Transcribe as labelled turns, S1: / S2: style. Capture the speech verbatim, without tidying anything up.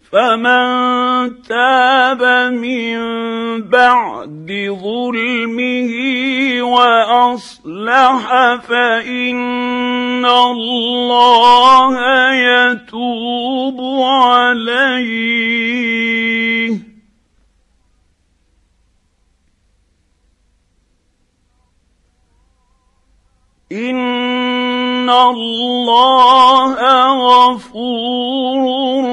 S1: فمن تاب من بعد ظلمه واصلح فان الله يتوب عليه. ان الله غفور